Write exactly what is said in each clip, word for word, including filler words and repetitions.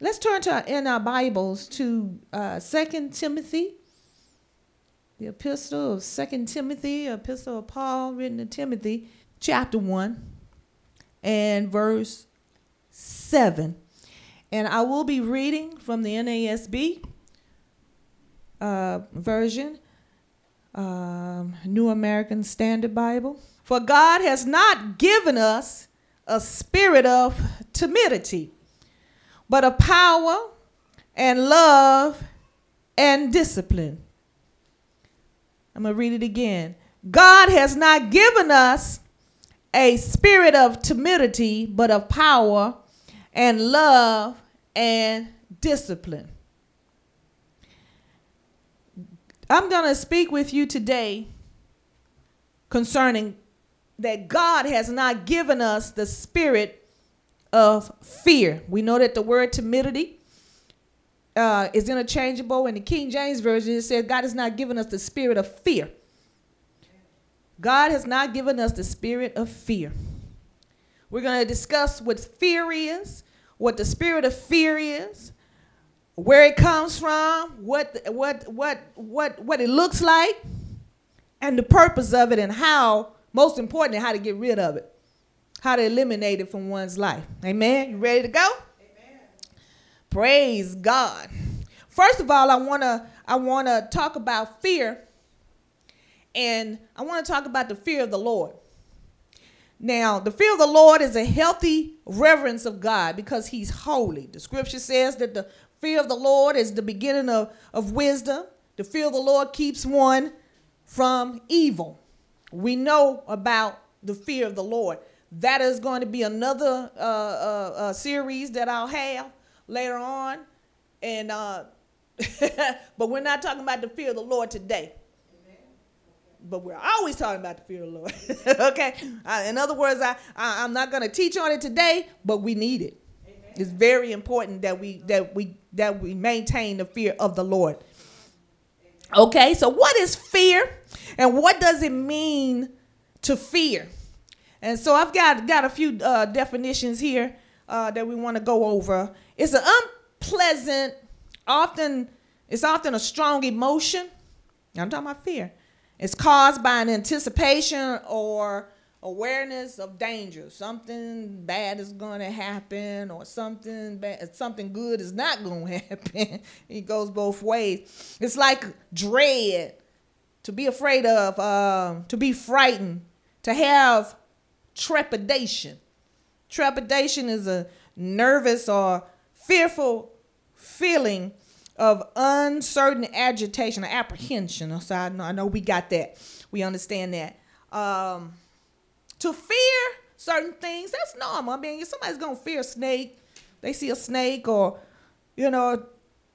let's turn to in our Bibles to uh, Second Timothy, the epistle of Second Timothy, epistle of Paul written to Timothy, chapter one and verse seven. And I will be reading from the N A S B uh, version, um, New American Standard Bible. For God has not given us a spirit of timidity, but of power and love and discipline. I'm going to read it again. God has not given us a spirit of timidity, but of power and love and discipline. I'm going to speak with you today concerning that God has not given us the spirit of fear. We know that the word timidity uh, is interchangeable. In the King James Version, it says God has not given us the spirit of fear. God has not given us the spirit of fear. We're going to discuss what fear is, what the spirit of fear is, where it comes from, what what what what what it looks like, and the purpose of it, and how, most importantly, how to get rid of it, how to eliminate it from one's life. Amen. You ready to go? Amen. Praise God. First of all, I want to I want to talk about fear, and I want to talk about the fear of the Lord. Now, the fear of the Lord is a healthy reverence of God because he's holy. The scripture says that the fear of the Lord is the beginning of, of wisdom. The fear of the Lord keeps one from evil. We know about the fear of the Lord. That is going to be another uh, uh, uh, series that I'll have later on. And uh, but we're not talking about the fear of the Lord today. But we're always talking about the fear of the Lord. Okay? Uh, in other words, I, I, I'm not going to teach on it today, but we need it. Amen. It's very important that we that we that we maintain the fear of the Lord. Amen. Okay, so what is fear, and what does it mean to fear? And so I've got got a few uh, definitions here uh, that we want to go over. It's an unpleasant, often it's often a strong emotion. I'm talking about fear. It's caused by an anticipation or awareness of danger. Something bad is going to happen, or something bad, something good is not going to happen. It goes both ways. It's like dread, to be afraid of, uh, to be frightened, to have trepidation. Trepidation is a nervous or fearful feeling of uncertain agitation or apprehension. So I know, I know we got that. We understand that. Um, to fear certain things, that's normal. I mean, somebody's going to fear a snake. They see a snake, or, you know,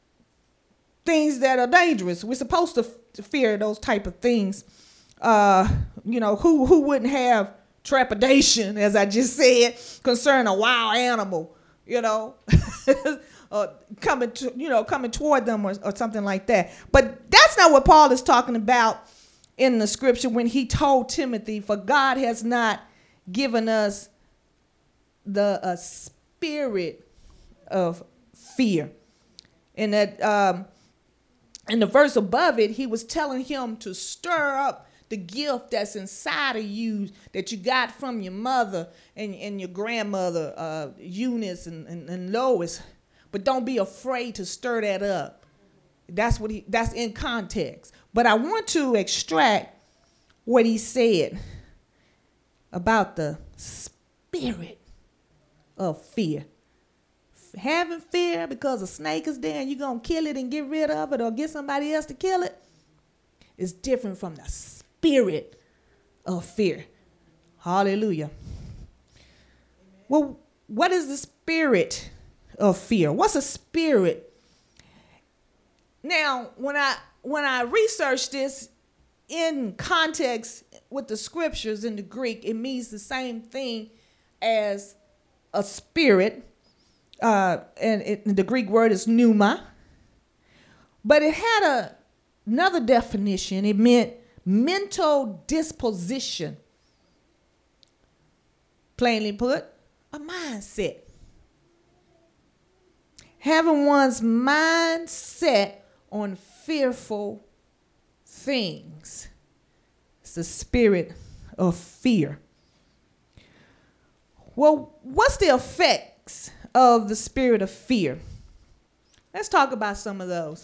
things that are dangerous. We're supposed to, f- to fear those type of things. Uh, you know, who, who wouldn't have trepidation, as I just said, concerning a wild animal, you know? Uh, coming to you know coming toward them, or, or something like that. But that's not what Paul is talking about in the scripture when he told Timothy, for God has not given us the uh, spirit of fear. And that um, in the verse above it, he was telling him to stir up the gift that's inside of you that you got from your mother and, and your grandmother, uh, Eunice and, and, and Lois. But don't be afraid to stir that up. That's what he, that's in context. But I want to extract what he said about the spirit of fear. Having fear because a snake is there and you're going to kill it and get rid of it, or get somebody else to kill it, is different from the spirit of fear. Hallelujah. Well, what is the spirit of fear? What's a spirit? Now, when I when I researched this in context with the scriptures in the Greek, it means the same thing as a spirit, uh, and it, the Greek word is pneuma. But it had a, another definition. It meant mental disposition. Plainly put, a mindset. Having one's mind set on fearful things. It's the spirit of fear. Well, what's the effects of the spirit of fear? Let's talk about some of those.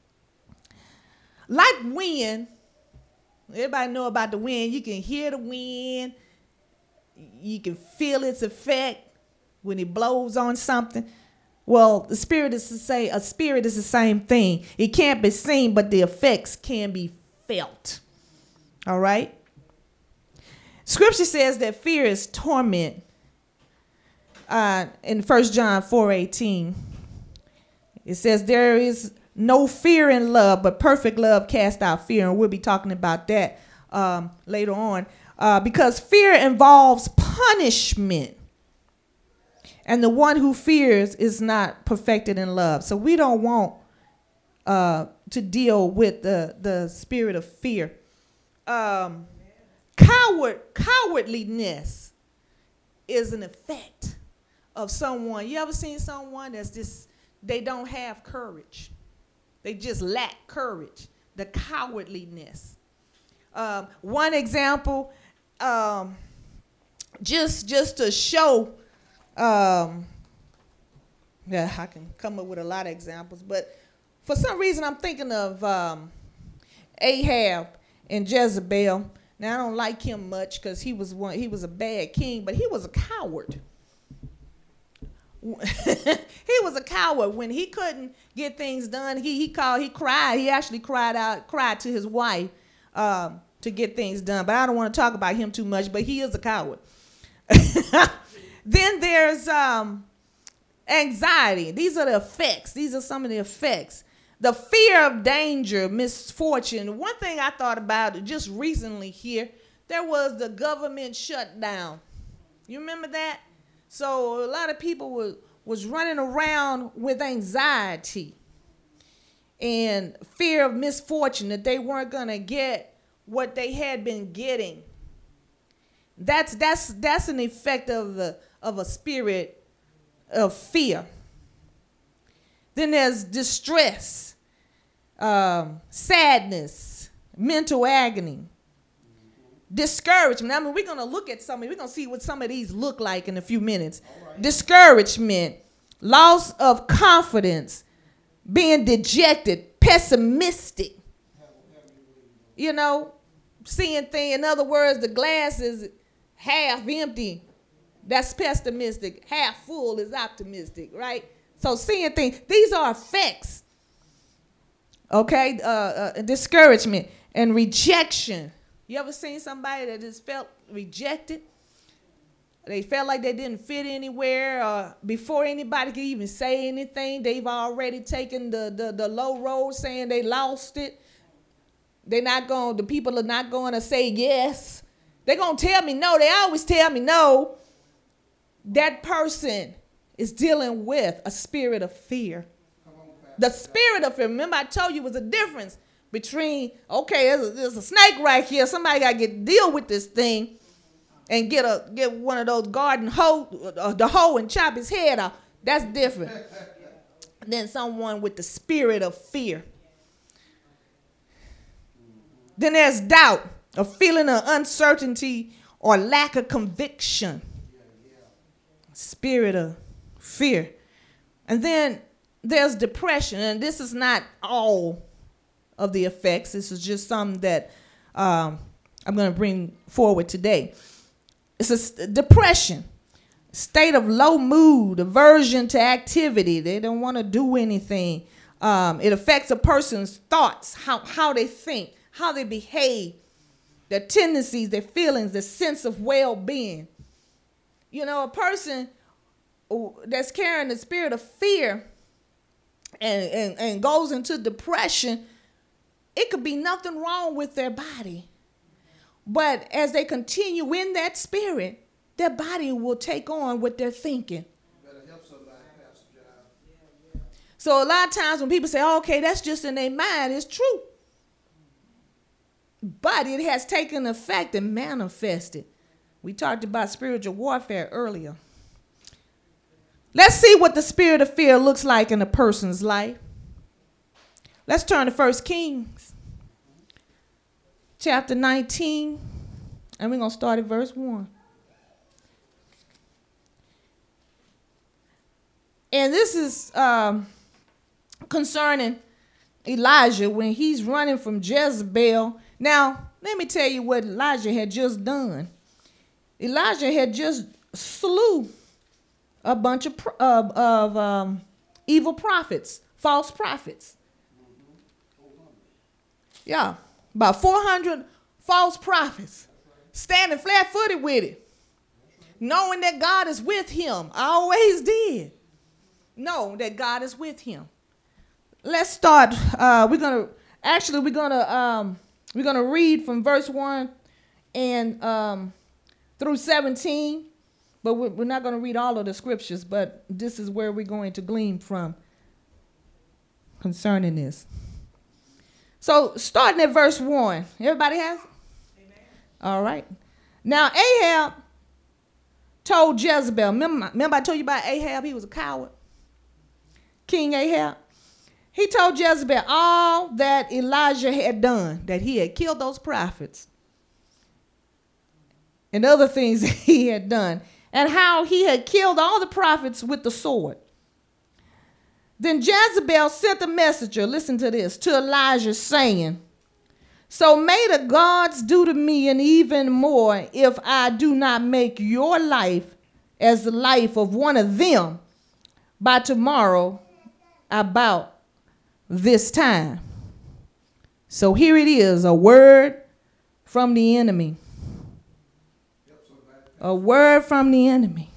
Like wind, everybody know about the wind. You can hear the wind. You can feel its effect when it blows on something. Well, the spirit is to say a spirit is the same thing. It can't be seen, but the effects can be felt. All right? Scripture says that fear is torment. Uh, in First John four eighteen, it says there is no fear in love, but perfect love casts out fear. And we'll be talking about that um, later on. Uh, because fear involves punishment. And the one who fears is not perfected in love. So we don't want uh, to deal with the, the spirit of fear. Um, coward, cowardliness is an effect of someone. You ever seen someone that's just, they don't have courage. They just lack courage, the cowardliness. Um, one example, um, just, just to show, um, yeah, I can come up with a lot of examples, but for some reason I'm thinking of um, Ahab and Jezebel. Now I don't like him much because he was one, he was a bad king, but he was a coward. He was a coward. When he couldn't get things done, he he called, he cried. He actually cried out, cried to his wife um, to get things done. But I don't want to talk about him too much, but he is a coward. Then there's um, anxiety. These are the effects. These are some of the effects. The fear of danger, misfortune. One thing I thought about just recently here, there was the government shutdown. You remember that? So a lot of people were, was running around with anxiety and fear of misfortune, that they weren't going to get what they had been getting. That's that's that's an effect of the of a spirit of fear. Then there's distress, um, sadness, mental agony, discouragement. I mean, we're going to look at some, we're going to see what some of these look like in a few minutes. Right. Discouragement, loss of confidence, being dejected, pessimistic. You know, seeing things, in other words, the glass is half empty. That's pessimistic. Half full is optimistic, right? So seeing things, these are effects. Okay, uh, uh, discouragement and rejection. You ever seen somebody that just felt rejected? They felt like they didn't fit anywhere. Uh, before anybody could even say anything, they've already taken the, the, the low road, saying they lost it. They're not going, the people are not going to say yes. They're going to tell me no. They always tell me no. That person is dealing with a spirit of fear. The spirit of fear. Remember I told you was a difference between, okay, there's a, there's a snake right here. Somebody got to get deal with this thing and get a get one of those garden hoe, uh, the hoe and chop his head off. That's different than someone with the spirit of fear. Then there's doubt, a feeling of uncertainty or lack of conviction. Spirit of fear. And then there's depression, and this is not all of the effects. This is just some that um, I'm going to bring forward today. It's a st- depression, state of low mood, aversion to activity. They don't want to do anything. Um, it affects a person's thoughts, how, how they think, how they behave, their tendencies, their feelings, their sense of well-being. You know, a person that's carrying the spirit of fear and, and, and goes into depression, it could be nothing wrong with their body. But as they continue in that spirit, their body will take on what they're thinking. Better help somebody, Pastor John. So a lot of times when people say, oh, okay, that's just in their mind, it's true. But it has taken effect and manifested. We talked about spiritual warfare earlier. Let's see what the spirit of fear looks like in a person's life. Let's turn to First Kings, chapter nineteen, and we're going to start at verse one. And this is um, concerning Elijah when he's running from Jezebel. Now, let me tell you what Elijah had just done. Elijah had just slew a bunch of, of, of um, evil prophets, false prophets. Yeah, about four hundred false prophets standing flat-footed with it, knowing that God is with him. I always did know that God is with him. Let's start. Uh, we're gonna actually we're gonna um, we're gonna read from verse one and um, through seventeen, but we're, we're not gonna read all of the scriptures. But this is where we're going to glean from concerning this. So starting at verse one, everybody has it? Amen. All right. Now Ahab told Jezebel. Remember, remember I told you about Ahab? He was a coward. King Ahab. He told Jezebel all that Elijah had done, that he had killed those prophets and other things that he had done, and how he had killed all the prophets with the sword. Then Jezebel sent a messenger, listen to this, to Elijah saying, so may the gods do to me and even more if I do not make your life as the life of one of them by tomorrow about this time. So here it is, a word from the enemy. A word from the enemy.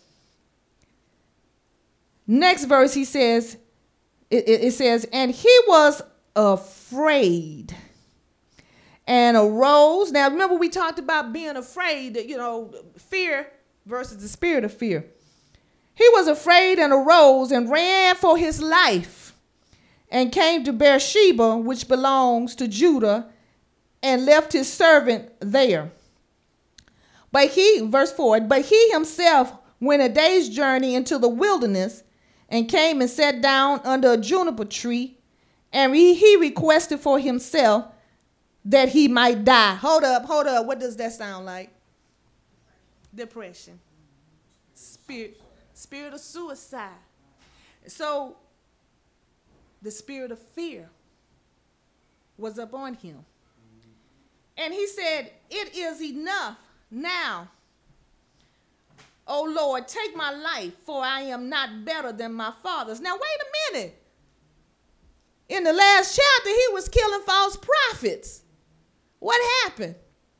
Next verse, he says, it, it, it says, and he was afraid and arose. Now, remember we talked about being afraid, you know, fear versus the spirit of fear. He was afraid and arose and ran for his life and came to Beersheba, which belongs to Judah, and left his servant there. But he, verse four, but he himself went a day's journey into the wilderness and came and sat down under a juniper tree, and he, he requested for himself that he might die. Hold up, hold up. What does that sound like? Depression. Spirit, spirit of suicide. So the spirit of fear was upon him. And he said, it is enough now. O Lord, take my life, for I am not better than my fathers. Now, wait a minute. In the last chapter, he was killing false prophets. What happened?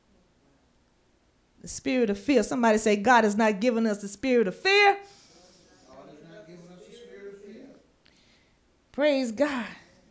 The spirit of fear. Somebody say, God has not given us the spirit of fear. God has not given us the spirit of fear. Praise God.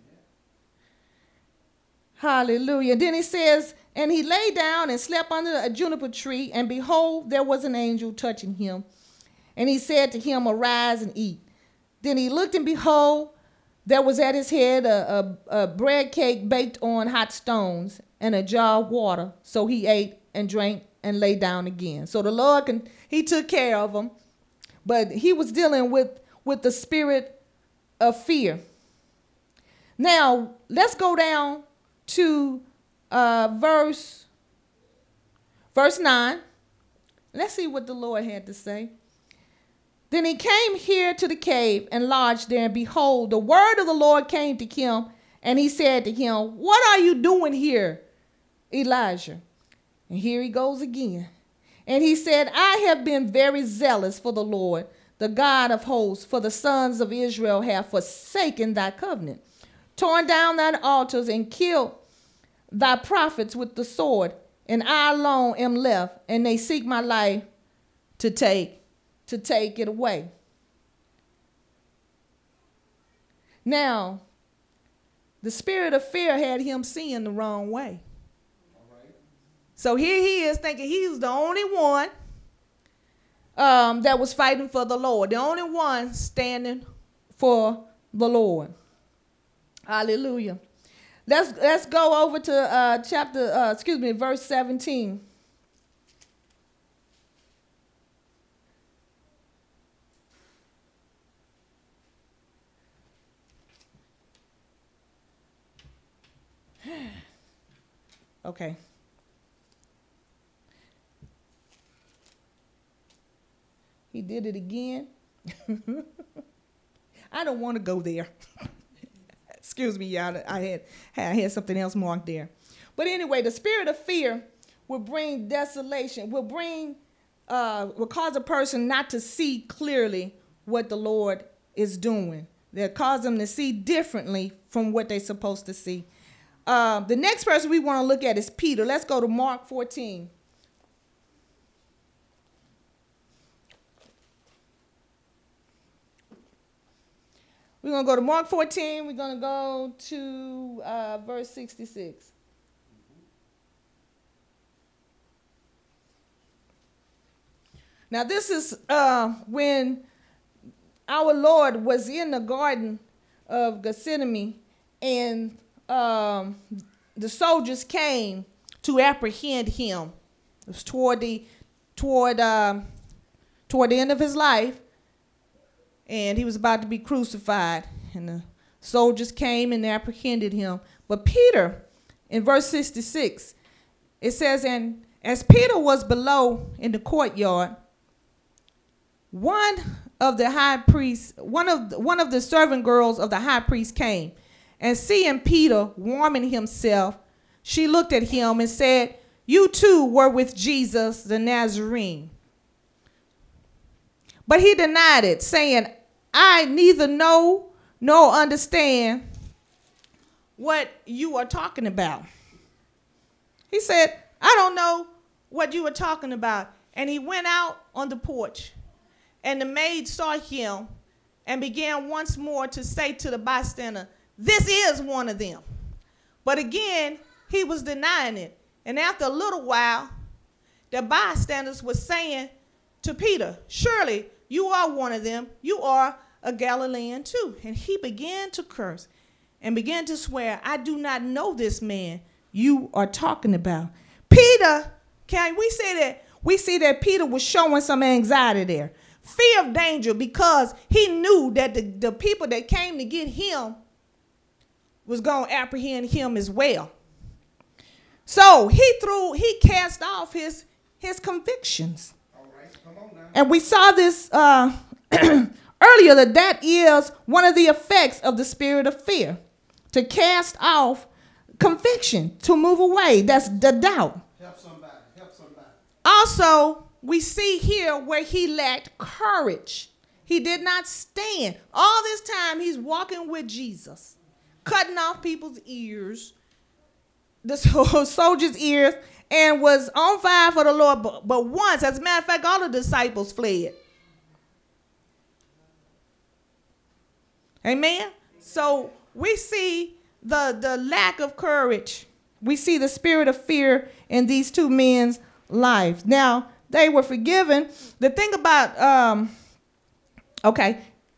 Hallelujah. Then he says, and he lay down and slept under a juniper tree, and behold, there was an angel touching him. And he said to him, arise and eat. Then he looked, and behold, there was at his head a, a, a bread cake baked on hot stones and a jar of water. So he ate and drank and lay down again. So the Lord, can, he took care of him, but he was dealing with, with the spirit of fear. Now, let's go down to Uh, verse, verse nine. Let's see what the Lord had to say. Then he came here to the cave and lodged there, and behold, the word of the Lord came to him, and he said to him, what are you doing here, Elijah? And here he goes again. And he said, I have been very zealous for the Lord, the God of hosts, for the sons of Israel have forsaken thy covenant, torn down thine altars, and killed thy prophets with the sword, and I alone am left, and they seek my life to take, to take it away. Now, the spirit of fear had him seeing the wrong way. All right. So here he is thinking he was the only one um, that was fighting for the Lord, the only one standing for the Lord. Hallelujah. Let's let's go over to uh, chapter, uh, excuse me, verse seventeen. Okay. He did it again. I don't want to go there. Excuse me, y'all. I had, I had something else marked there. But anyway, the spirit of fear will bring desolation, will bring, uh, will cause a person not to see clearly what the Lord is doing. They'll cause them to see differently from what they're supposed to see. Uh, the next person we want to look at is Peter. Let's go to Mark fourteen. We're going to go to Mark fourteen. We're going to go to uh, verse sixty-six. Now, this is uh, when our Lord was in the Garden of Gethsemane, and um, the soldiers came to apprehend him. It was toward the, toward, um, toward the end of his life. And he was about to be crucified. And the soldiers came and apprehended him. But Peter, in verse sixty-six, it says, and as Peter was below in the courtyard, one of the high priests, one of the, one of the servant girls of the high priest came. And seeing Peter warming himself, she looked at him and said, you too were with Jesus the Nazarene. But he denied it, saying, I neither know nor understand what you are talking about. He said, I don't know what you were talking about. And he went out on the porch, and the maid saw him and began once more to say to the bystander, this is one of them. But again, he was denying it. And after a little while, the bystanders were saying to Peter, surely you are one of them. You are a Galilean too. And he began to curse and began to swear, I do not know this man you are talking about. Peter, can we say that? We see that Peter was showing some anxiety there. Fear of danger, because he knew that the, the people that came to get him was going to apprehend him as well. So he threw, he cast off his, his convictions. And we saw this uh, earlier, that that is one of the effects of the spirit of fear, to cast off conviction, to move away. That's the doubt. Help somebody. Help somebody. Also, we see here where he lacked courage. He did not stand. All this time he's walking with Jesus, cutting off people's ears, the soldiers' ears, and was on fire for the Lord. But, but once, as a matter of fact, all the disciples fled. Amen? So we see the, the lack of courage. We see the spirit of fear in these two men's lives. Now, they were forgiven. The thing about, um, okay.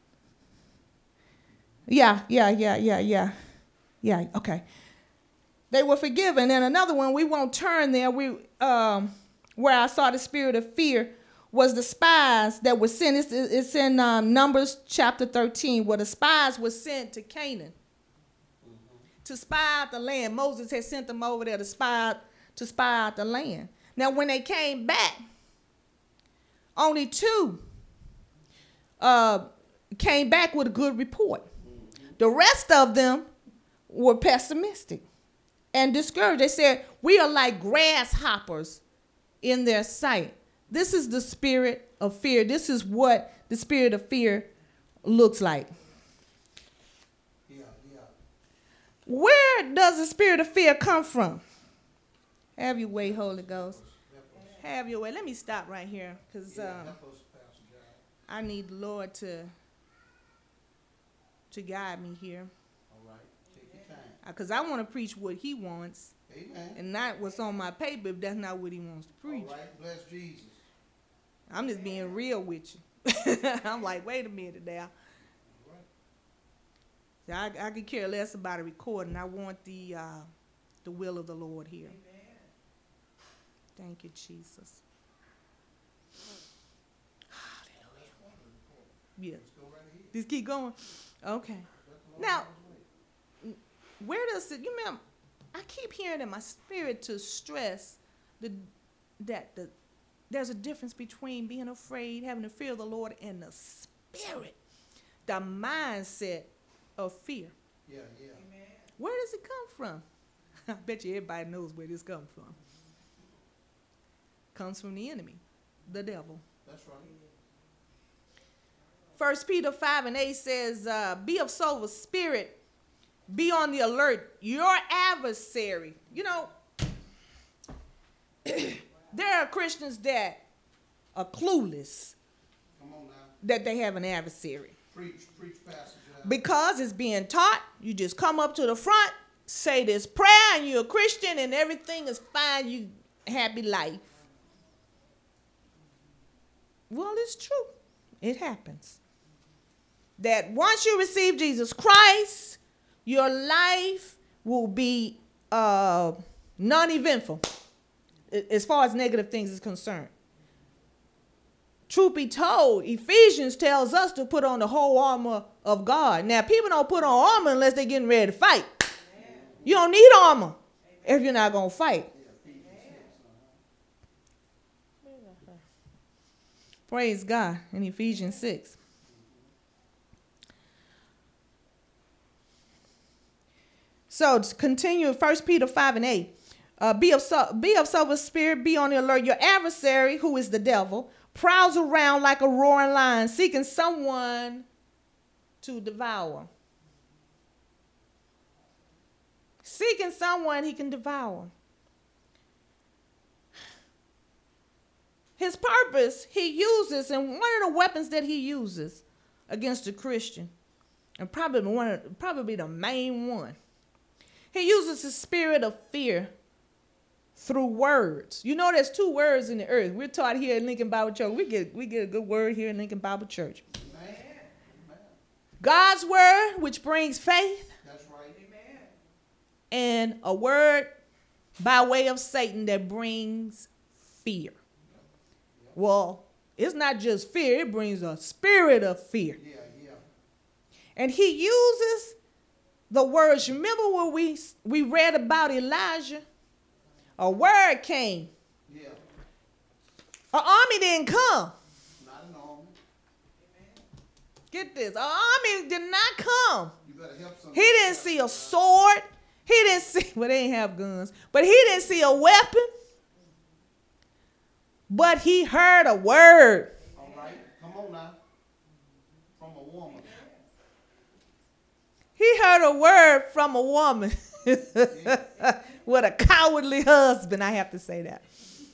Yeah, yeah, yeah, yeah, yeah. Yeah, okay. They were forgiven. And another one, we won't turn there. We um, where I saw the spirit of fear was the spies that were sent. It's, it's in um, Numbers chapter thirteen, where the spies were sent to Canaan mm-hmm. to spy out the land. Moses had sent them over there to spy, to spy out the land. Now, when they came back, only two uh, came back with a good report. Mm-hmm. The rest of them were pessimistic and discouraged. They said, we are like grasshoppers in their sight. This is the spirit of fear. This is what the spirit of fear looks like. Yeah, yeah. Where does the spirit of fear come from? Have your way, Holy Ghost. Have your way. Let me stop right here, because um, I need the Lord to, to guide me here. Because I want to preach what he wants. Amen. And not what's on my paper if that's not what he wants to preach. All right, bless Jesus. I'm just being real with you. I'm like, wait a minute now. Right. I, I could care less about a recording. I want the uh, the will of the Lord here. Amen. Thank you, Jesus. Hallelujah. Yeah. Let's go right here. Just keep going. Okay. Now, where does it, you remember, I keep hearing in my spirit to stress the, that the, there's a difference between being afraid, having the fear of the Lord, and the spirit, the mindset of fear. Yeah, yeah. Amen. Where does it come from? I bet you everybody knows where this comes from. Comes from the enemy, the devil. That's right. First Peter five and eight says, uh, be of sober spirit, be on the alert. Your adversary, you know, there are Christians that are clueless Come on now. that they have an adversary. Preach, preach passage. out. Because it's being taught, you just come up to the front, say this prayer, and you're a Christian, and everything is fine. You happy life. Well, it's true. It happens. That once you receive Jesus Christ, your life will be uh, non-eventful as far as negative things is concerned. Truth be told, Ephesians tells us to put on the whole armor of God. Now, people don't put on armor unless they're getting ready to fight. Amen. You don't need armor. Amen. If you're not going to fight. Amen. Praise God in Ephesians six. So to continue, First Peter five and eight. Uh, be of so, be of sober spirit, be on the alert. Your adversary, who is the devil, prowls around like a roaring lion, seeking someone to devour. Seeking someone he can devour. His purpose, he uses, and one of the weapons that he uses against a Christian, and probably one of, probably the main one, he uses the spirit of fear through words. You know, there's two words in the earth. We're taught here at Lincoln Bible Church. We get we get a good word here in Lincoln Bible Church. Amen. God's word, which brings faith. That's right. Amen. And a word by way of Satan that brings fear. Well, it's not just fear. It brings a spirit of fear. Yeah, yeah. And he uses the words. Remember when we, we read about Elijah? A word came. Yeah. An army didn't come. Not an army. Get this. An army did not come. You better help somebody. He didn't see a sword. He didn't see, well, they didn't have guns. But he didn't see a weapon. But he heard a word. All right. Come on now. From a woman. He heard a word from a woman. Yeah. With a cowardly husband, I have to say that.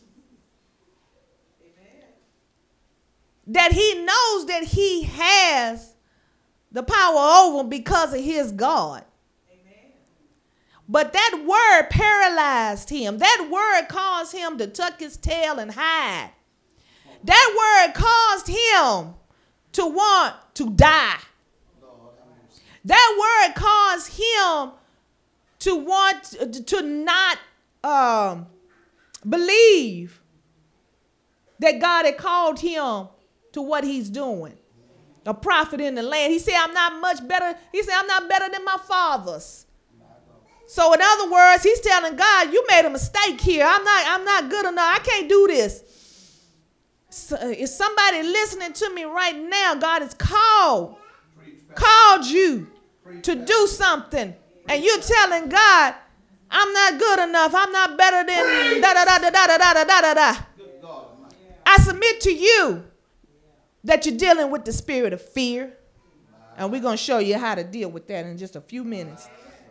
Amen. That he knows that he has the power over him because of his God. Amen. But that word paralyzed him. That word caused him to tuck his tail and hide. That word caused him to want to die. Lord, have mercy. That word caused him to want to not um, believe that God had called him to what he's doing. A prophet in the land. He said, I'm not much better. He said, I'm not better than my fathers. So in other words, he's telling God, you made a mistake here. I'm not, I'm not good enough. I can't do this. So, is somebody listening to me right now? God has called, called you to do something. And you're telling God, I'm not good enough. I'm not better than da da da da da da da da da da. I submit to you that you're dealing with the spirit of fear. And we're going to show you how to deal with that in just a few minutes.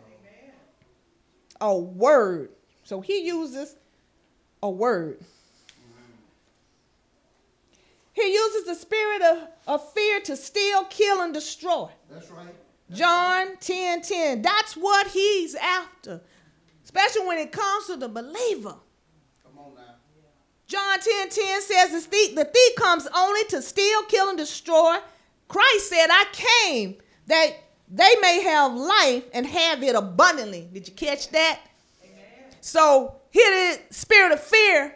A word. So he uses a word. He uses the spirit of, of fear to steal, kill, and destroy. That's right. John ten ten. That's what he's after. Especially when it comes to the believer. Come on now. John ten ten says the thief, the thief comes only to steal, kill, and destroy. Christ said, I came that they may have life and have it abundantly. Did you catch that? Amen. So here the spirit of fear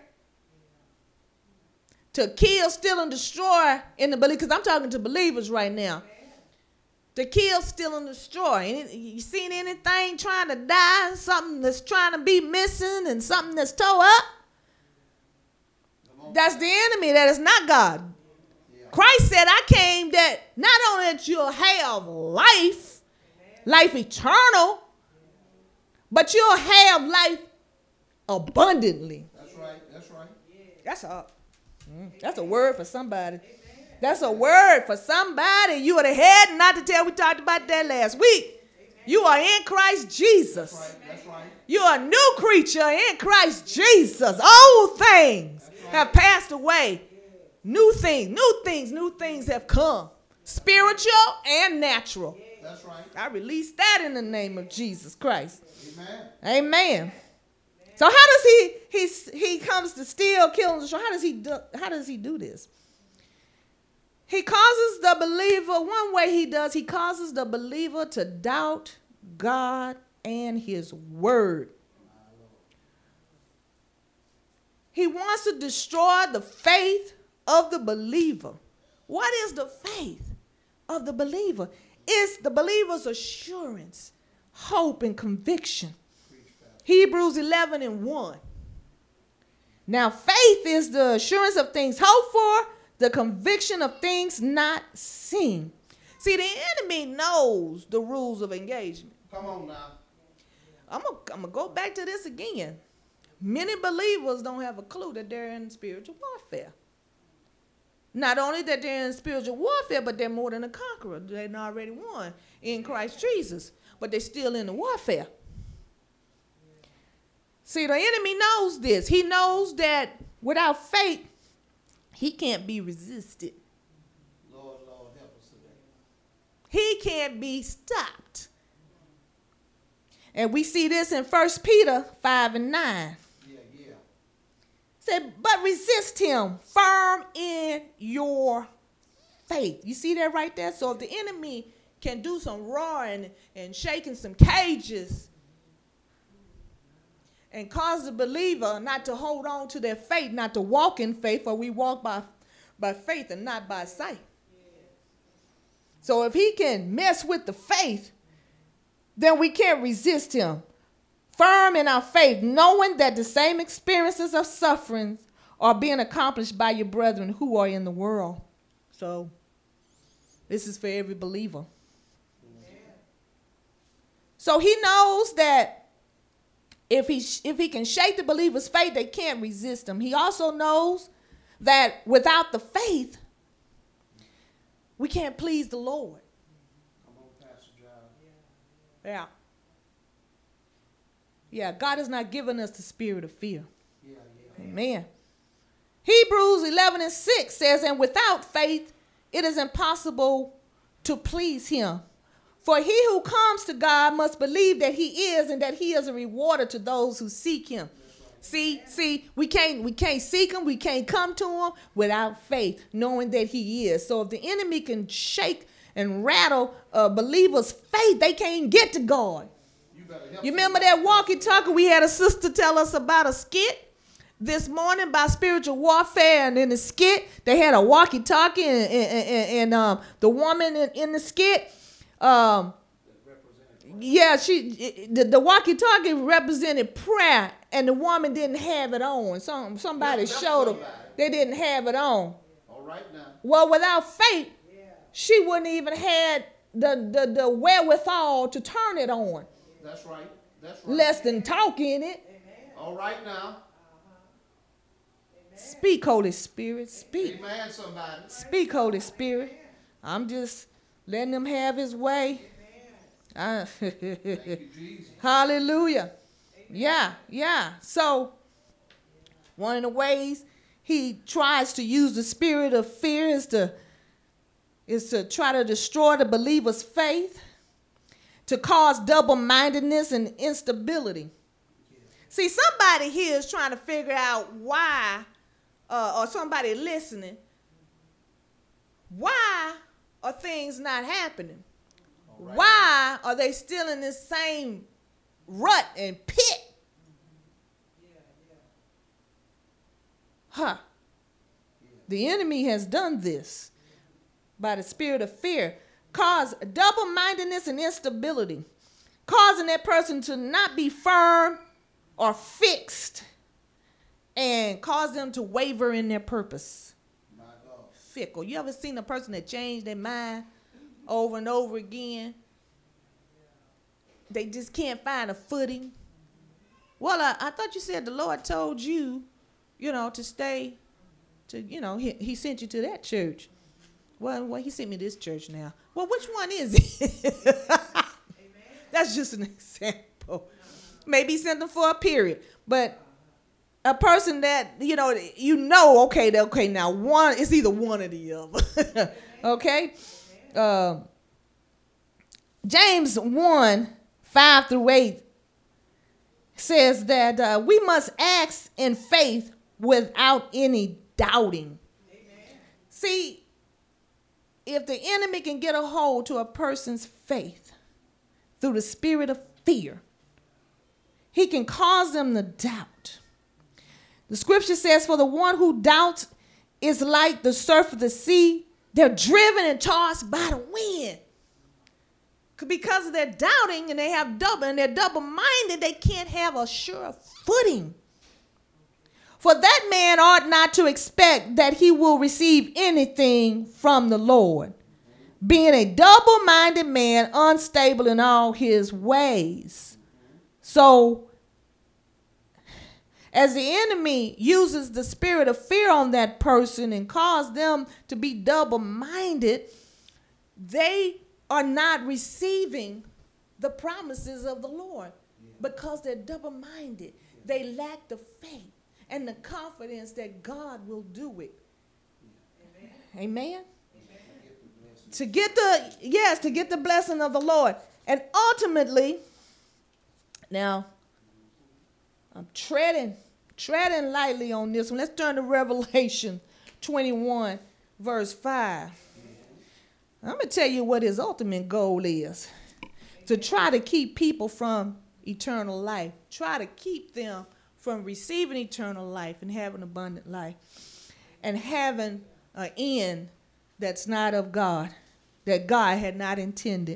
to kill, steal, and destroy in the believer. Because I'm talking to believers right now. to kill, steal, and destroy. Any, you seen anything trying to die, something that's trying to be missing, and something that's tore up? That's the enemy. That is not God. Yeah. Christ said, I came that not only that you'll have life, life eternal, but you'll have life abundantly. That's right. That's right. That's a, that's a word for somebody. That's a word for somebody. You are the head and not the tail. We talked about that last week. You are in Christ Jesus. That's right. That's right. You are a new creature in Christ Jesus. Old things right. have passed away. New things, new things, new things have come. Spiritual and natural. That's right. I release that in the name of Jesus Christ. Amen. Amen. So how does he he he comes to steal, kill, and destroy? How does he do, how does he do this? He causes the believer, one way he does, he causes the believer to doubt God and his word. He wants to destroy the faith of the believer. What is the faith of the believer? It's the believer's assurance, hope, and conviction. Hebrews eleven and one. Now, faith is the assurance of things hoped for, the conviction of things not seen. See, the enemy knows the rules of engagement. Come on now. I'm going I'm to go back to this again. Many believers don't have a clue that they're in spiritual warfare. Not only that they're in spiritual warfare, but they're more than a conqueror. They've already won in Christ Jesus, but they're still in the warfare. See, the enemy knows this. He knows that without faith, he can't be resisted. Lord, Lord, help us today. He can't be stopped. And we see this in First Peter five and nine. Yeah, yeah. Said, but resist him firm in your faith. You see that right there? So if the enemy can do some roaring and shaking some cages and cause the believer not to hold on to their faith, not to walk in faith, for we walk by, by faith and not by sight. So if he can mess with the faith, then we can't resist him. Firm in our faith, knowing that the same experiences of sufferings are being accomplished by your brethren who are in the world. So this is for every believer. So he knows that If he, if he can shake the believer's faith, they can't resist him. He also knows that without the faith, we can't please the Lord. Come on, Pastor John. Yeah. Yeah, God has not given us the spirit of fear. Yeah, yeah. Amen. Hebrews eleven and six says, and without faith, it is impossible to please him. For he who comes to God must believe that he is and that he is a rewarder to those who seek him. See, see, we can't we can't seek him, we can't come to him without faith, knowing that he is. So if the enemy can shake and rattle a believer's faith, they can't get to God. You, better help you remember that walkie-talkie? We had a sister tell us about a skit this morning about spiritual warfare, and in the skit, they had a walkie-talkie, and, and, and, and um, the woman in, in the skit, Um, yeah, she the, the walkie-talkie represented prayer, and the woman didn't have it on. Some somebody Yeah, showed her somebody. they didn't have it on. All right now. Well, without faith, she wouldn't even had the, the the wherewithal to turn it on. That's right. That's right. Less than talk in it. All right now. Speak, Holy Spirit. Speak. Amen, somebody. Speak, Holy Spirit. I'm just letting him have his way. I, Thank you, Jesus. Hallelujah. Yeah, yeah. So one of the ways he tries to use the spirit of fear is to, is to try to destroy the believer's faith, to cause double-mindedness and instability. See, somebody here is trying to figure out why, uh, or somebody listening, why are things not happening? Right. Why are they still in this same rut and pit? Huh. The enemy has done this by the spirit of fear. cause double-mindedness and instability, causing that person to not be firm or fixed and cause them to waver in their purpose. Fickle. You ever seen a person that changed their mind over and over again? They just can't find a footing. Well, I, I thought you said the Lord told you, you know, to stay, to, you know, he, he sent you to that church. Well, well, he sent me to this church now. Well, which one is it? That's just an example. Maybe he sent them for a period. But a person that, you know, you know, okay, okay, now one, it's either one or the other. Okay? Uh, James one, five through eight says that uh, we must act in faith without any doubting. Amen. See, if the enemy can get a hold to a person's faith through the spirit of fear, he can cause them to doubt. The scripture says, for the one who doubts is like the surf of the sea. They're driven and tossed by the wind. Because of their doubting, and they have double, and they're double-minded, they can't have a sure footing. For that man ought not to expect that he will receive anything from the Lord, being a double-minded man, unstable in all his ways. So, as the enemy uses the spirit of fear on that person and cause them to be double-minded, they are not receiving the promises of the Lord because they're double-minded. They lack the faith and the confidence that God will do it. Amen. Amen? Amen. To get the, yes, to get the blessing of the Lord. And ultimately, now, I'm treading, treading lightly on this one. Let's turn to Revelation twenty-one, verse five. I'm going to tell you what his ultimate goal is. To try to keep people from eternal life. Try to keep them from receiving eternal life and having abundant life. And having an end that's not of God. That God had not intended.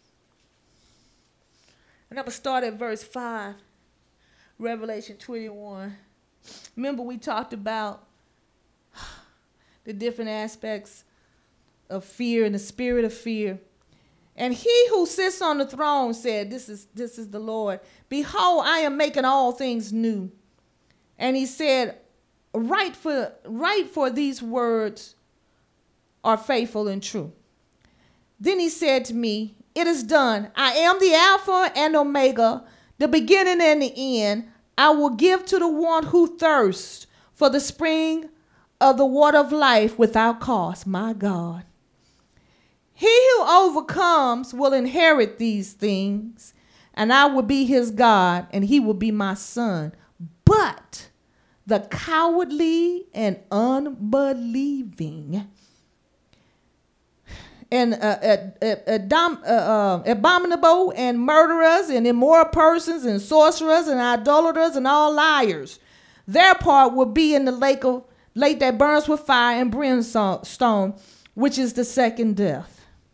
And I'm going to start at verse five. Revelation twenty-one. Remember we talked about the different aspects of fear and the spirit of fear. And he who sits on the throne said, this is this is the Lord, behold, I am making all things new. And he said, write for write for these words are faithful and true. Then he said to me, it is done. I am the Alpha and Omega, the beginning and the end. I will give to the one who thirsts for the spring of the water of life without cost. My God. He who overcomes will inherit these things, and I will be his God, and he will be my son. But the cowardly and unbelieving and uh, uh, uh, uh, uh, abominable and murderers and immoral persons and sorcerers and idolaters and all liars, their part will be in the lake of lake that burns with fire and brimstone, which is the second death.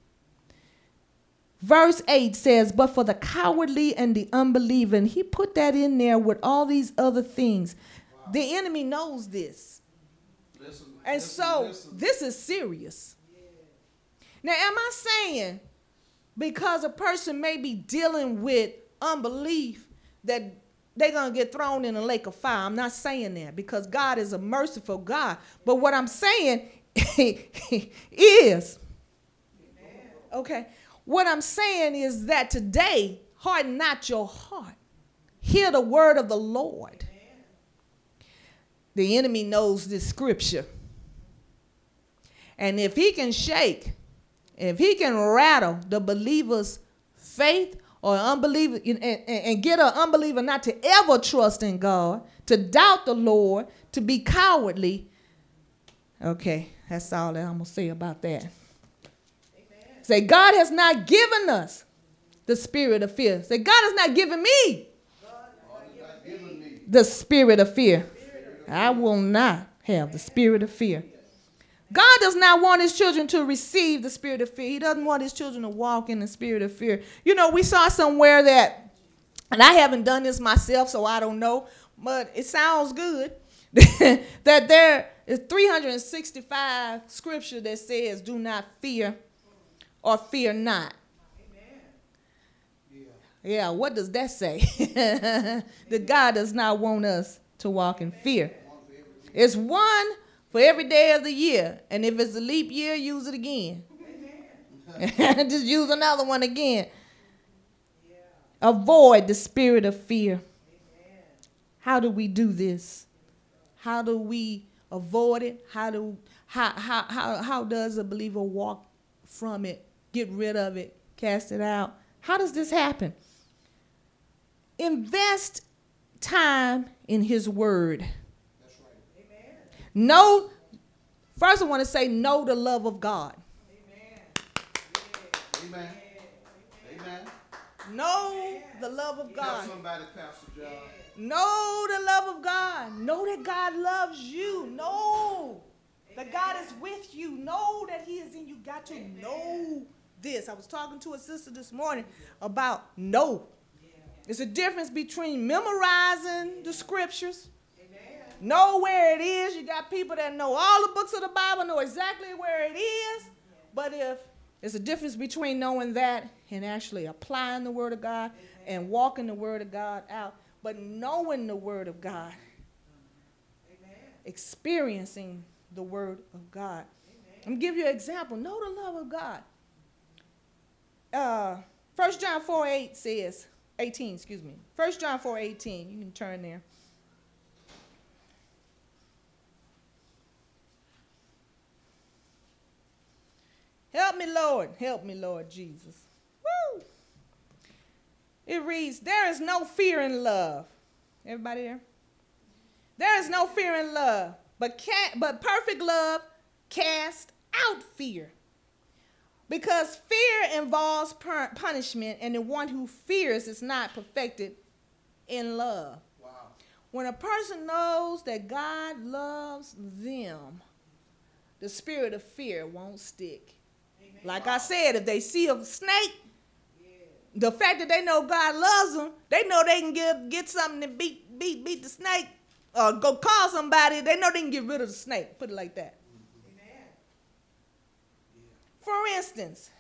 Verse eight says, but for the cowardly and the unbelieving, he put that in there with all these other things. Wow. The enemy knows this. Listen, and listen, so listen. This is serious. Yeah. Now, am I saying because a person may be dealing with unbelief that they're going to get thrown in a lake of fire? I'm not saying that, because God is a merciful God. But what I'm saying is, okay, what I'm saying is that today, harden not your heart. Hear the word of the Lord. The enemy knows this scripture. And if he can shake, if he can rattle the believer's faith or unbeliever and, and, and get an unbeliever not to ever trust in God, to doubt the Lord, to be cowardly, okay, that's all that I'm going to say about that. Say, God has not given us the spirit of fear. Say, God has not given me, not given me. the spirit of fear. I will not have the spirit of fear. God does not want his children to receive the spirit of fear. He doesn't want his children to walk in the spirit of fear. You know, we saw somewhere that, and I haven't done this myself, so I don't know, but it sounds good, that there is three hundred sixty-five scripture that says, do not fear or fear not. Yeah. Yeah, what does that say? That God does not want us to walk in fear. It's one for every day of the year. And if it's a leap year, use it again. Just use another one again. Yeah. Avoid the spirit of fear. Amen. How do we do this? How do we avoid it? How do how how how how does a believer walk from it, get rid of it, cast it out? How does this happen? Invest time in his word. Know, first I want to say, know the love of God. Amen. Amen. Amen. Know the love of God. Somebody, Pastor John. Know the love of God. Know that God loves you. Know that God is with you. Know that he is in you. Got to know this. I was talking to a sister this morning about know. There's a difference between memorizing the scriptures. Know where it is. You got people that know all the books of the Bible, know exactly where it is. But if there's a difference between knowing that and actually applying the word of God and walking the word of God out. But knowing the word of God, experiencing the word of God. I'm going to give you an example. Know the love of God. Uh, First John four eight says, eighteen, excuse me. First John four eighteen. You can turn there. Help me, Lord. Help me, Lord Jesus. Woo! It reads, there is no fear in love. Everybody there? There is no fear in love, but ca- but perfect love casts out fear. Because fear involves per- punishment, and the one who fears is not perfected in love. Wow. When a person knows that God loves them, the spirit of fear won't stick. Like I said, if they see a snake, yeah. The fact that they know God loves them, they know they can get, get something to beat, beat, beat the snake, or go call somebody. They know they can get rid of the snake. Put it like that. Amen. For instance,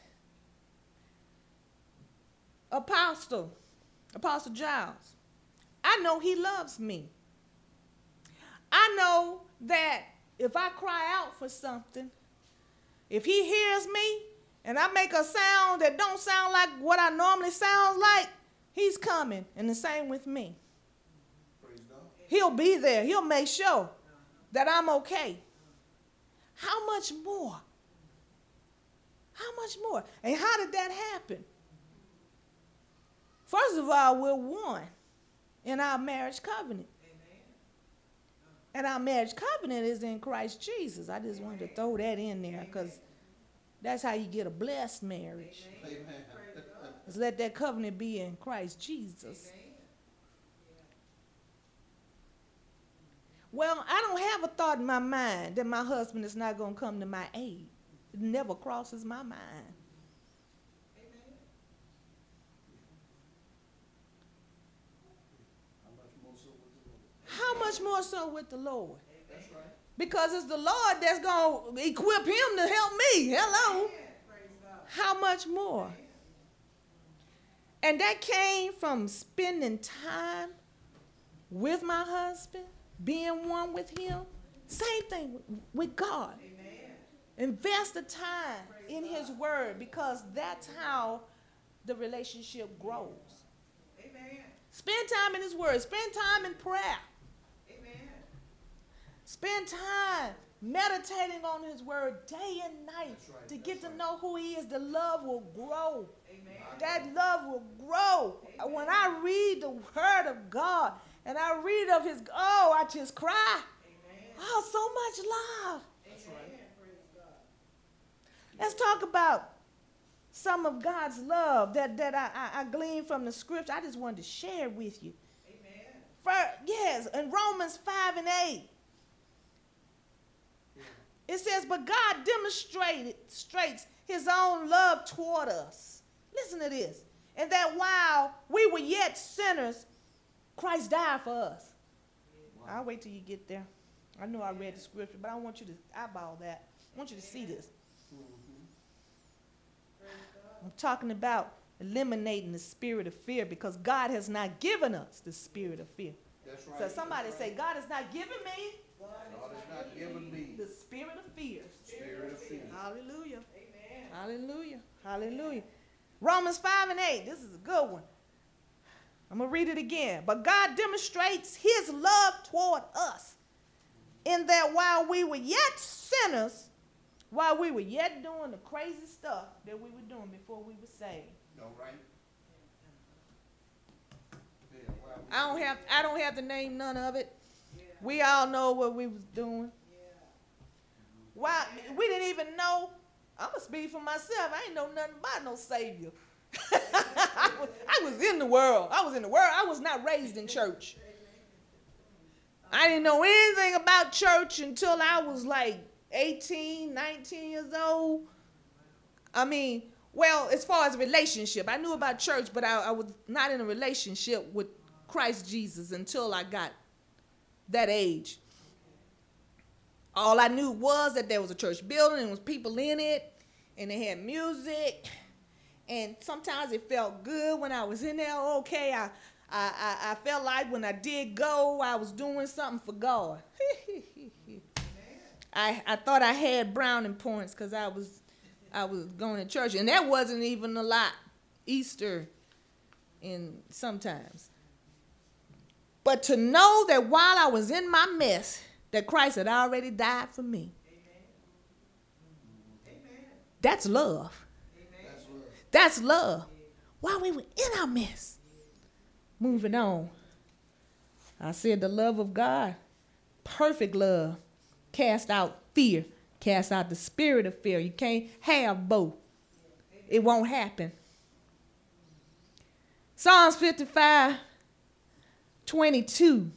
Apostle, Apostle Giles, I know he loves me. I know that if I cry out for something, if he hears me and I make a sound that don't sound like what I normally sound like, he's coming. And the same with me. Praise God. He'll be there. He'll make sure that I'm okay. How much more? How much more? And how did that happen? First of all, we're one in our marriage covenant. And our marriage covenant is in Christ Jesus. I just wanted to throw that in there because that's how you get a blessed marriage. Amen. Let's let that covenant be in Christ Jesus. Amen. Well, I don't have a thought in my mind that my husband is not going to come to my aid. It never crosses my mind. Amen. How much more so with the Lord? That's right. Because it's the Lord that's going to equip him to help me. Hello. How much more? And that came from spending time with my husband, being one with him. Same thing with, with God. Amen. Invest the time Praise in God. His word, because that's how the relationship grows. Amen. Spend time in his word. Spend time in prayer. Amen. Spend time meditating on his word day and night right, to get to right. know who he is. The love will grow. Amen. That love will grow. Amen. When I read the word of God and I read of his, oh, I just cry. Amen. Oh, so much love. That's right. Let's talk about some of God's love that, that I, I, I gleaned from the scripture. I just wanted to share with you. Amen. For, yes, in Romans five and eight. It says, but God demonstrated straights his own love toward us. Listen to this. And that while we were yet sinners, Christ died for us. Wow. I'll wait till you get there. I know I read the scripture, but I want you to eyeball that. I want you to see this. Mm-hmm. I'm talking about eliminating the spirit of fear, because God has not given us the spirit of fear. That's right. So somebody say, God has not given me, God has not given me the spirit of fear. Spirit of fear. Hallelujah. Amen. Hallelujah. Hallelujah. Romans five and eight. This is a good one. I'm going to read it again. But God demonstrates his love toward us in that while we were yet sinners, while we were yet doing the crazy stuff that we were doing before we were saved. All right. Yeah, well, I don't have I don't have to name none of it. Yeah. We all know what we was doing. Yeah. Why we didn't even know. I'm gonna speak for myself. I ain't know nothing about no Savior. I, was, I was in the world. I was in the world. I was not raised in church. I didn't know anything about church until I was like eighteen, nineteen years old. I mean, well, as far as a relationship, I knew about church, but I, I was not in a relationship with Christ Jesus until I got that age. All I knew was that there was a church building and there was people in it, and they had music, and sometimes it felt good when I was in there. Okay, I, I, I, I felt like when I did go, I was doing something for God. I, I thought I had brownie points because I was I was going to church, and that wasn't even a lot. Easter, and sometimes. But to know that while I was in my mess, that Christ had already died for me. Amen. That's love. Amen. That's love. That's love. While we were in our mess. Moving on. I said the love of God, perfect love, cast out fear, cast out the spirit of fear. You can't have both. It won't happen. Psalms fifty-five, twenty-two.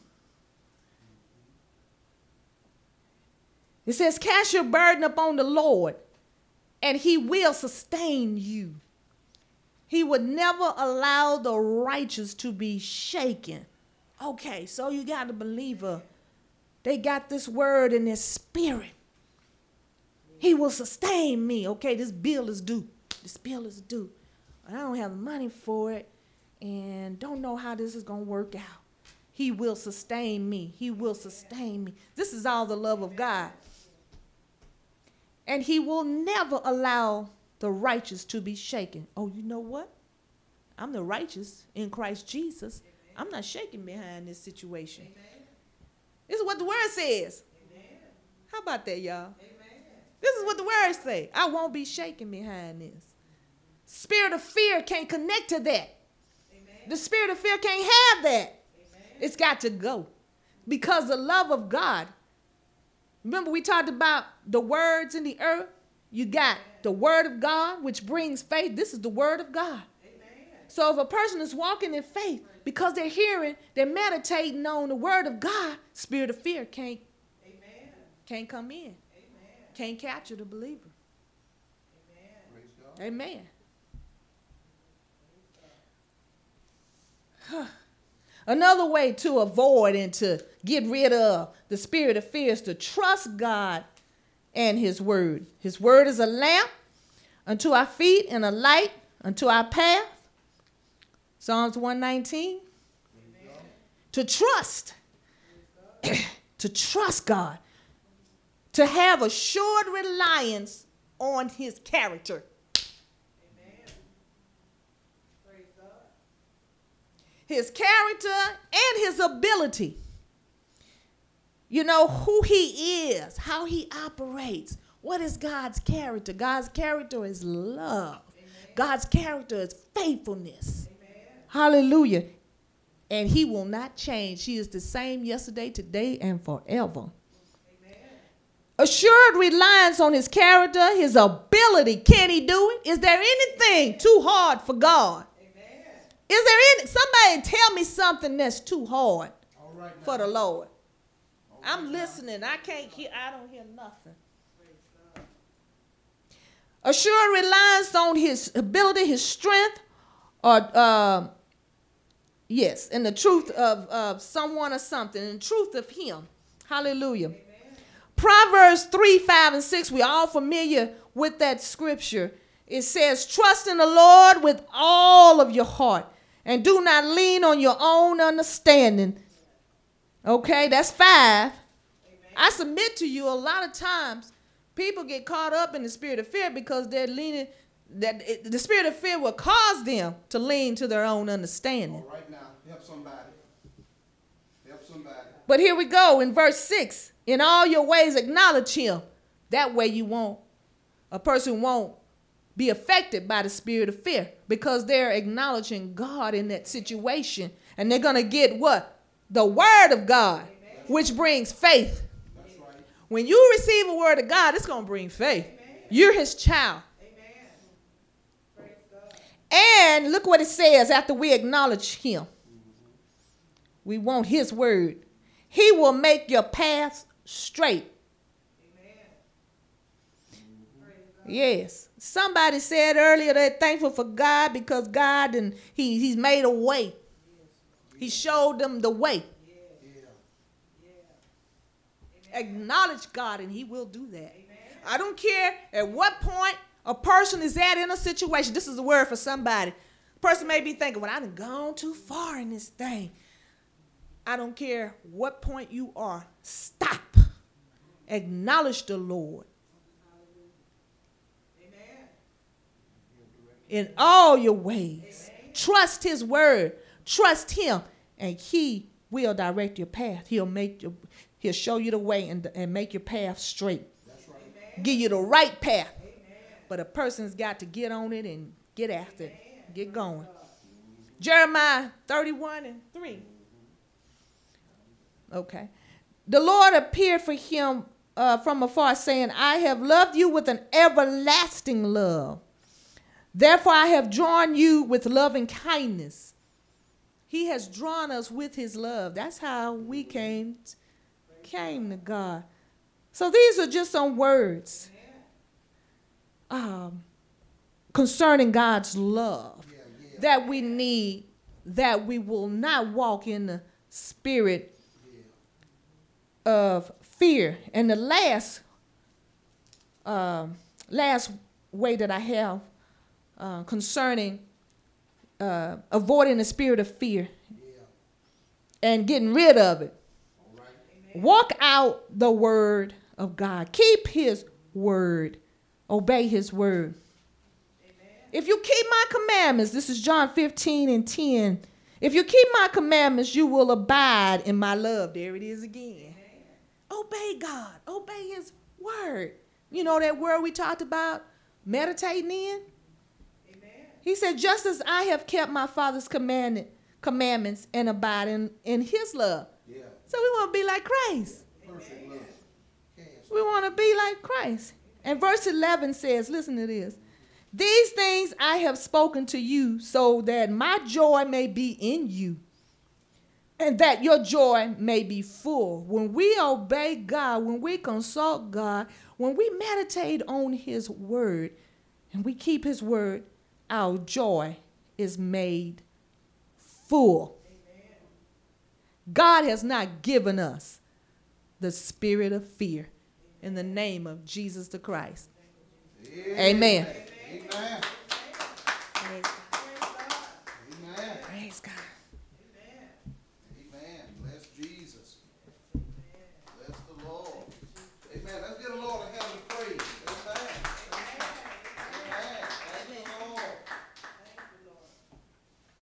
It says, cast your burden upon the Lord, and he will sustain you. He would never allow the righteous to be shaken. Okay, so you got a believer. They got this word in their spirit. He will sustain me. Okay, this bill is due. This bill is due. I don't have the money for it and don't know how this is going to work out. He will sustain me. He will sustain me. This is all the love of God. And he will never allow the righteous to be shaken. Oh, you know what? I'm the righteous in Christ Jesus. I'm not shaking behind this situation. Amen. This is what the word says. Amen. How about that, y'all? Amen. This is what the word says. I won't be shaken behind this. Spirit of fear can't connect to that. Amen. The spirit of fear can't have that. Amen. It's got to go. Because the love of God. Remember we talked about the words in the earth? You got the word of God, which brings faith. This is the word of God. Amen. So if a person is walking in faith, because they're hearing, they're meditating on the word of God, spirit of fear can't, Amen. Can't come in. Amen. Can't capture the believer. Amen. Amen. Huh. Another way to avoid and to get rid of the spirit of fear is to trust God and his word. His word is a lamp unto our feet and a light unto our path. Psalms one nineteen. Amen. To trust. To trust God. To have assured reliance on his character. Amen. Praise God. His character and his ability. You know, who he is, how he operates. What is God's character? God's character is love. Amen. God's character is faithfulness. Amen. Hallelujah. And he will not change. He is the same yesterday, today, and forever. Amen. Assured reliance on his character, his ability. Can he do it? Is there anything too hard for God? Amen. Is there any, somebody tell me something that's too hard for the Lord. I'm listening. I can't hear. I don't hear nothing. Assured reliance on his ability, his strength, or uh, yes, and the truth of, of someone or something, and the truth of him. Hallelujah. Amen. Proverbs three, five, and six, we're all familiar with that scripture. It says, trust in the Lord with all of your heart and do not lean on your own understanding. Okay, that's five. Amen. I submit to you, a lot of times people get caught up in the spirit of fear because they're leaning, that it, the spirit of fear will cause them to lean to their own understanding. All right now, help somebody. Help somebody. But here we go in verse six. In all your ways acknowledge him. That way you won't, a person won't be affected by the spirit of fear because they're acknowledging God in that situation. And they're going to get what? The word of God, Amen. Which brings faith. That's right. When you receive a word of God, it's going to bring faith. Amen. You're his child. Amen. Praise God. And look what it says after we acknowledge him. Mm-hmm. We want his word. He will make your path straight. Yes. Somebody said earlier they're thankful for God because God and he, he's made a way. He showed them the way. Acknowledge God and he will do that. I don't care at what point a person is at in a situation. This is a word for somebody. The person may be thinking, well, I done gone too far in this thing. I don't care what point you are. Stop. Acknowledge the Lord. In all your ways. Amen. Trust his word. Trust him. And he will direct your path. He'll make your, he'll show you the way and, and make your path straight. That's right. Amen. Give you the right path. Amen. But a person's got to get on it and get after Amen. It. Get going. Jeremiah thirty-one and three. Okay. The Lord appeared for him uh, from afar, saying, I have loved you with an everlasting love. Therefore, I have drawn you with loving kindness. He has drawn us with his love. That's how we came, came to God. So these are just some words um, concerning God's love yeah, yeah. that we need, that we will not walk in the spirit yeah. of fear. And the last, uh, last way that I have Uh, concerning uh, avoiding the spirit of fear yeah. and getting rid of it. All right. Walk out the word of God. Keep his word. Obey his word. Amen. If you keep my commandments, this is John fifteen and ten. If you keep my commandments, you will abide in my love. There it is again. Amen. Obey God. Obey his word. You know that word we talked about meditating in? He said, just as I have kept my Father's command, commandments and abide in, in his love. Yeah. So we want to be like Christ. Perfect love. We want to be like Christ. And verse eleven says, listen to this. These things I have spoken to you so that my joy may be in you and that your joy may be full. When we obey God, when we consult God, when we meditate on his word and we keep his word, our joy is made full. Amen. God has not given us the spirit of fear. In the name of Jesus the Christ. Amen. Amen. Amen. Praise God. Amen. Praise God.